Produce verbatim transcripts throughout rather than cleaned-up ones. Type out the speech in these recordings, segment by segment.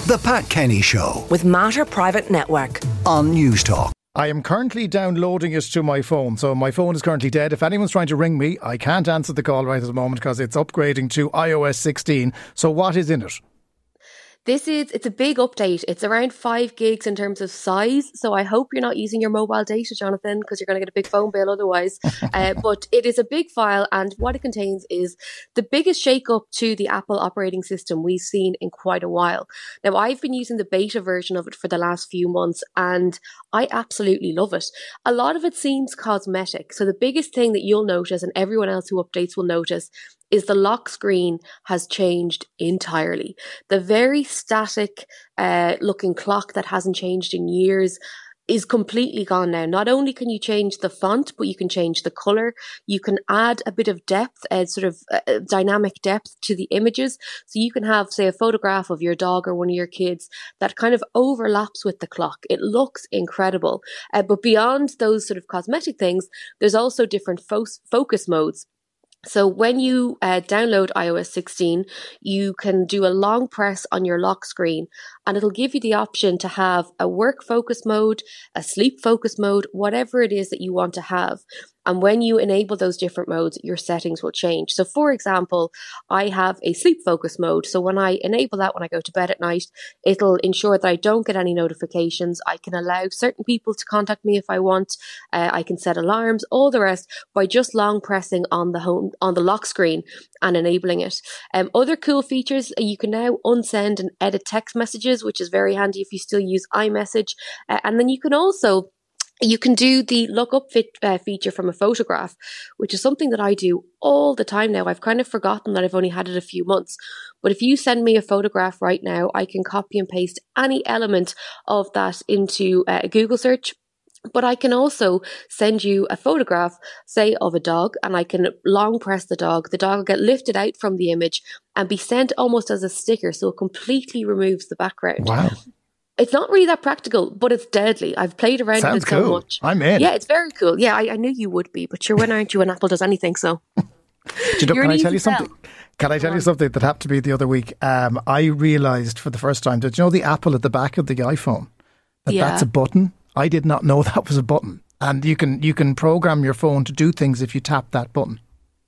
The Pat Kenny Show with Mater Private Network on News Talk. I am currently downloading it to my phone, so my phone is currently dead. If anyone's trying to ring me, I can't answer the call right at the moment because it's upgrading to i O S sixteen. So what is in it? This is, it's a big update. It's around five gigs in terms of size. So I hope you're not using your mobile data, Jonathan, because you're going to get a big phone bill otherwise. uh, but it is a big file, and what it contains is the biggest shake-up to the Apple operating system we've seen in quite a while. Now, I've been using the beta version of it for the last few months, and I absolutely love it. A lot of it seems cosmetic. So the biggest thing that you'll notice, and everyone else who updates will notice, is the lock screen has changed entirely. The very static uh, looking clock that hasn't changed in years is completely gone now. Not only can you change the font, but you can change the colour. You can add a bit of depth, a sort of uh, dynamic depth to the images. So you can have, say, a photograph of your dog or one of your kids that kind of overlaps with the clock. It looks incredible. Uh, but beyond those sort of cosmetic things, there's also different fo- focus modes. So when you uh, download i O S sixteen, you can do a long press on your lock screen, and it'll give you the option to have a work focus mode, a sleep focus mode, whatever it is that you want to have. And when you enable those different modes, your settings will change. So for example, I have a sleep focus mode. So when I enable that when I go to bed at night, it'll ensure that I don't get any notifications. I can allow certain people to contact me if I want. Uh, I can set alarms, all the rest, by just long pressing on the home, on the lock screen and enabling it. Um, other cool features, you can now unsend and edit text messages, which is very handy if you still use iMessage. Uh, and then you can also You can do the look up fit, uh, feature from a photograph, which is something that I do all the time now. I've kind of forgotten that I've only had it a few months. But if you send me a photograph right now, I can copy and paste any element of that into uh, a Google search. But I can also send you a photograph, say, of a dog, and I can long press the dog. The dog will get lifted out from the image and be sent almost as a sticker, so it completely removes the background. Wow. It's not really that practical, but it's deadly. I've played around Sounds with it so cool. much. I'm in. Yeah, it's very cool. Yeah, I, I knew you would be, but sure, when aren't you when Apple does anything, so. Do you know, can I tell you something? Tell. Can I tell you something that happened to me the other week? Um, I realised for the first time, did you know the Apple at the back of the iPhone? That Yeah. that's a button? I did not know that was a button. And you can you can program your phone to do things if you tap that button.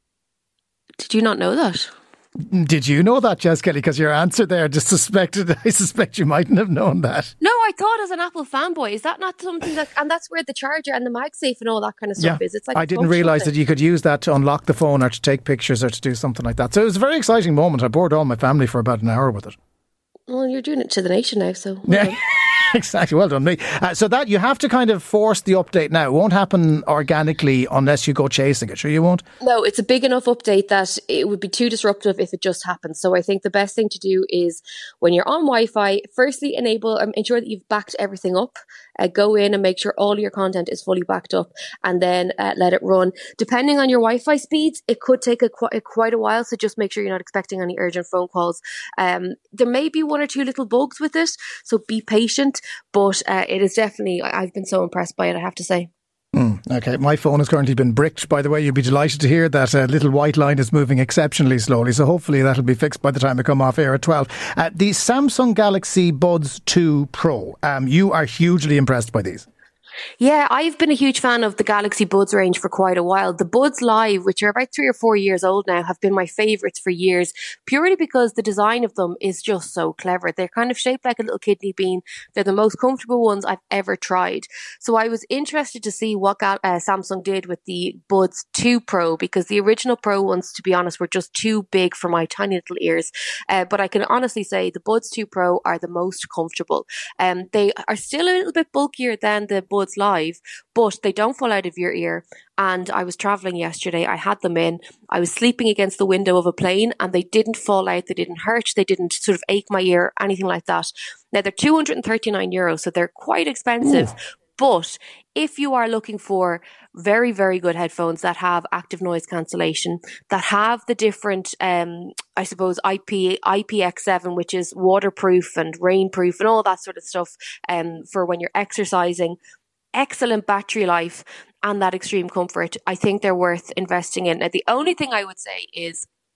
Did you not know that? Did you know that, Jess Kelly? Because your answer there just suspected, I suspect you mightn't have known that. No, I thought as an Apple fanboy, is that not something that, and that's where the charger and the MagSafe and all that kind of stuff Yeah. is. It's like I didn't realise that you could use that to unlock the phone or to take pictures or to do something like that. So it was a very exciting moment. I bored all my family for about an hour with it. Well, you're doing it to the nation now, so. Yeah. Exactly, well done me. Uh, so that you have to kind of force the update now. It won't happen organically unless you go chasing it. Sure you won't? No, it's a big enough update that it would be too disruptive if it just happens. So I think the best thing to do is when you're on Wi-Fi, firstly enable, um, ensure that you've backed everything up. Uh, go in and make sure all your content is fully backed up, and then uh, let it run. Depending on your Wi-Fi speeds, it could take a, qu- quite a while, so just make sure you're not expecting any urgent phone calls. Um, there may be one or two little bugs with it, so be patient, but uh, it is definitely, I've been so impressed by it, I have to say. Mm, okay, my phone has currently been bricked. By the way, you'll be delighted to hear that a little white line is moving exceptionally slowly, so hopefully that'll be fixed by the time I come off air at twelve. Uh, the Samsung Galaxy Buds two Pro, um, you are hugely impressed by these. Yeah, I've been a huge fan of the Galaxy Buds range for quite a while. The Buds Live, which are about three or four years old now, have been my favourites for years, purely because the design of them is just so clever. They're kind of shaped like a little kidney bean. They're the most comfortable ones I've ever tried. So I was interested to see what uh, Samsung did with the Buds two Pro, because the original Pro ones, to be honest, were just too big for my tiny little ears. Uh, but I can honestly say the Buds two Pro are the most comfortable. Um, they are still a little bit bulkier than the Buds Live, but they don't fall out of your ear. And I was traveling yesterday, I had them in, I was sleeping against the window of a plane, and they didn't fall out, they didn't hurt, they didn't sort of ache my ear, anything like that. Now they're two hundred thirty-nine euros, so they're quite expensive. Ooh. But if you are looking for very, very good headphones that have active noise cancellation, that have the different, um, I suppose, I P, I P X seven, which is waterproof and rainproof and all that sort of stuff, um, for when you're exercising, excellent battery life and that extreme comfort, I think they're worth investing in. Now, the only thing I would say is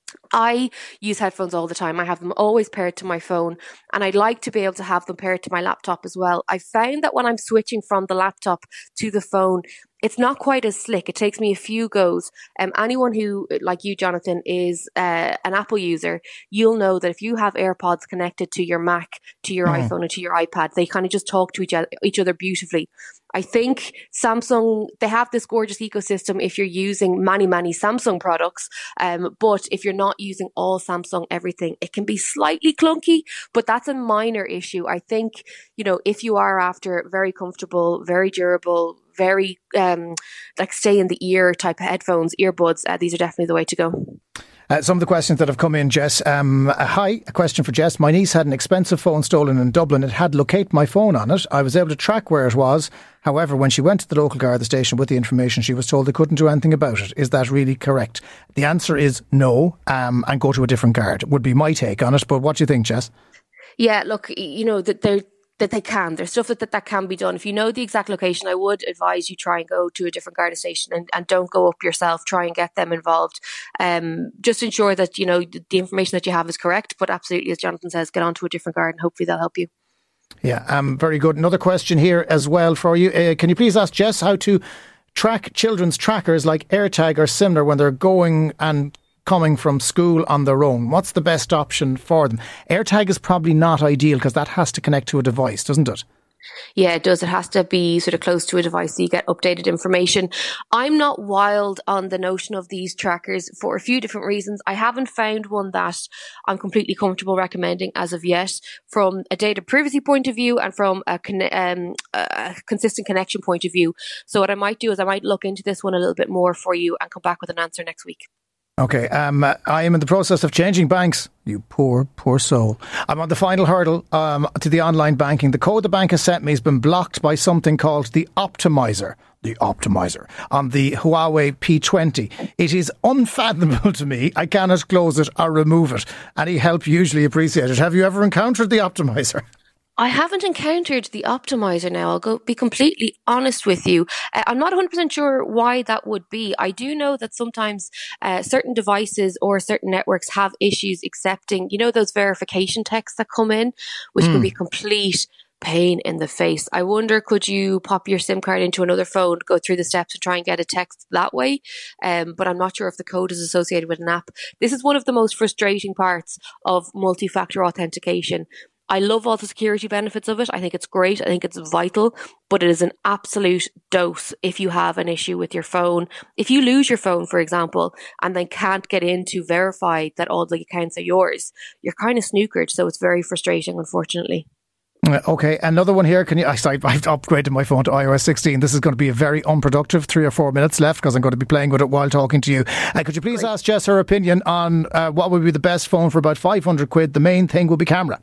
I use headphones all the time. I have them always paired to my phone, and I'd like to be able to have them paired to my laptop as well. I found that when I'm switching from the laptop to the phone, it's not quite as slick. It takes me a few goes. Um, anyone who, like you, Jonathan, is uh, an Apple user, you'll know that if you have AirPods connected to your Mac, to your mm. iPhone, and to your iPad, they kind of just talk to each other, each other beautifully. I think Samsung, they have this gorgeous ecosystem if you're using many, many Samsung products. Um, but if you're not using all Samsung everything, it can be slightly clunky, but that's a minor issue. I think, you know, if you are after very comfortable, very durable, very um, like stay in the ear type of headphones, earbuds, uh, these are definitely the way to go. Uh, some of the questions that have come in, Jess. Um, uh, hi, a question for Jess. My niece had an expensive phone stolen in Dublin. It had Locate My Phone on it. I was able to track where it was. However, when she went to the local Garda station with the information, she was told they couldn't do anything about it. Is that really correct? The answer is no, um, and go to a different guard would be my take on it. But what do you think, Jess? Yeah, look, you know, that they're that they can. There's stuff that, that that can be done. If you know the exact location, I would advise you try and go to a different Garda station and, and don't go up yourself. Try and get them involved. Um, just ensure that, you know, the, the information that you have is correct. But absolutely, as Jonathan says, get onto a different guard and hopefully they'll help you. Yeah, um, very good. Another question here as well for you. Uh, can you please ask Jess how to track children's trackers like AirTag or similar when they're going and coming from school on their own? What's the best option for them? AirTag is probably not ideal because that has to connect to a device, doesn't it? Yeah, it does. It has to be sort of close to a device so you get updated information. I'm not wild on the notion of these trackers for a few different reasons. I haven't found one that I'm completely comfortable recommending as of yet from a data privacy point of view and from a, con- um, a consistent connection point of view. So what I might do is I might look into this one a little bit more for you and come back with an answer next week. Okay, um, I am in the process of changing banks. You poor, poor soul. I'm on the final hurdle um, to the online banking. The code the bank has sent me has been blocked by something called the Optimizer. The Optimizer on the Huawei P twenty. It is unfathomable to me. I cannot close it or remove it. Any help usually appreciated. Have you ever encountered the Optimizer? I haven't encountered the Optimizer now. I'll go be completely honest with you. Uh, I'm not one hundred percent sure why that would be. I do know that sometimes uh, certain devices or certain networks have issues accepting, you know, those verification texts that come in, which mm. can be complete pain in the face. I wonder, could you pop your SIM card into another phone, go through the steps and try and get a text that way? Um, but I'm not sure if the code is associated with an app. This is one of the most frustrating parts of multi-factor authentication. I love all the security benefits of it. I think it's great. I think it's vital, but it is an absolute dose if you have an issue with your phone. If you lose your phone, for example, and then can't get in to verify that all the accounts are yours, you're kind of snookered. So it's very frustrating, unfortunately. Okay, another one here. Can you? I I've upgraded my phone to i O S sixteen. This is going to be a very unproductive three or four minutes left because I'm going to be playing with it while talking to you. Uh, could you please Great. ask Jess her opinion on uh, what would be the best phone for about five hundred quid? The main thing will be camera.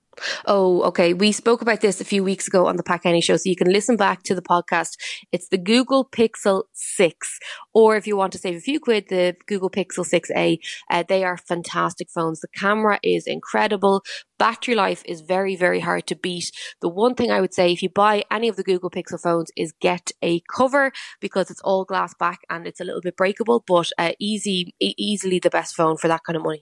Oh, okay. We spoke about this a few weeks ago on the Pat Kenny Show, so you can listen back to the podcast. It's the Google Pixel six, or if you want to save a few quid, the Google Pixel six A. Uh, they are fantastic phones. The camera is incredible. Battery life is very, very hard to beat. The one thing I would say, if you buy any of the Google Pixel phones, is get a cover because it's all glass back and it's a little bit breakable, but uh, easy, e- easily the best phone for that kind of money.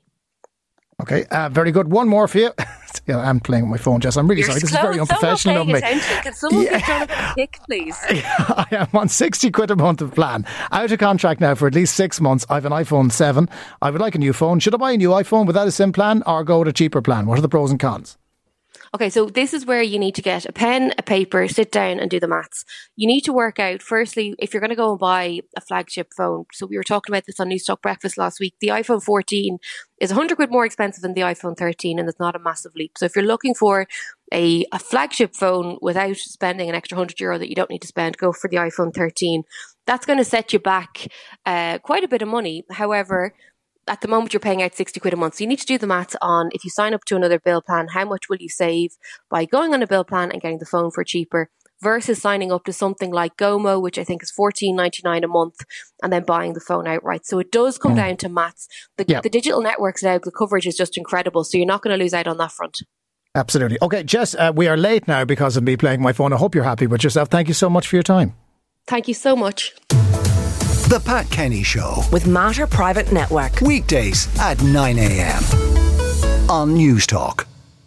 Okay, uh, very good. One more for you. Yeah, I'm playing with my phone, Jess. I'm really You're sorry. This so, is very unprofessional of me. Attention. Can someone yeah. get Jonathan a pick, please? I am on sixty quid a month of plan. Out of contract now for at least six months. I have an iPhone seven. I would like a new phone. Should I buy a new iPhone without a SIM plan or go with a cheaper plan? What are the pros and cons? Okay, so this is where you need to get a pen, a paper, sit down and do the maths. You need to work out, firstly, if you're going to go and buy a flagship phone. So we were talking about this on Newstalk Breakfast last week. The iPhone fourteen is one hundred quid more expensive than the iPhone thirteen, and it's not a massive leap. So if you're looking for a, a flagship phone without spending an extra one hundred euro that you don't need to spend, go for the iPhone thirteen. That's going to set you back uh, quite a bit of money. However, at the moment you're paying out sixty quid a month. So you need to do the maths on, if you sign up to another bill plan, how much will you save by going on a bill plan and getting the phone for cheaper versus signing up to something like Gomo, which I think is fourteen ninety-nine a month, and then buying the phone outright. So it does come mm. down to maths. The, yeah. the digital networks now, the coverage is just incredible. So you're not going to lose out on that front. Absolutely. Okay, Jess, uh, we are late now because of me playing my phone. I hope you're happy with yourself. Thank you so much for your time. Thank you so much. The Pat Kenny Show with Matter Private Network. weekdays at nine a m on News Talk.